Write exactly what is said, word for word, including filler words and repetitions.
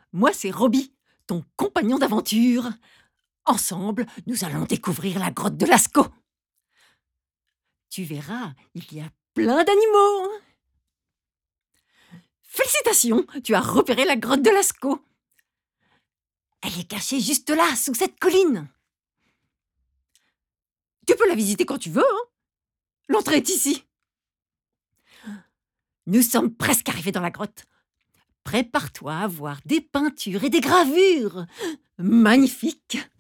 Moi, c'est Robbie, ton compagnon d'aventure. Ensemble, nous allons découvrir la grotte de Lascaux. Tu verras, il y a plein d'animaux. Félicitations, tu as repéré la grotte de Lascaux. Elle est cachée juste là, sous cette colline. Tu peux la visiter quand tu veux, hein. L'entrée est ici. Nous sommes presque arrivés dans la grotte. Prépare-toi à voir des peintures et des gravures. Magnifiques.